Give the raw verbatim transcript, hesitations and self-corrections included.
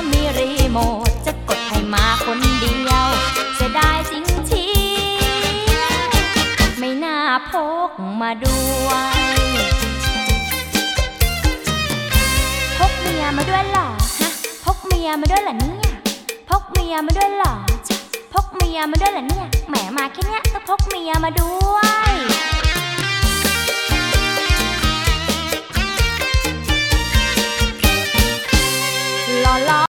มีรีโมทจะกดให้มาคนเดียวเสียดายจริงเชียวไม่น่าพกมาด้วยพกเมียมาด้วยเหรอฮะพกเมียมาด้วยเหรอเนี่ยพกเมียมาด้วยเหรอพกเมียมาด้วยเหรอเนี่ยแหมมาแค่เนี้ยต้องพกเมียมาด้วยหล่อ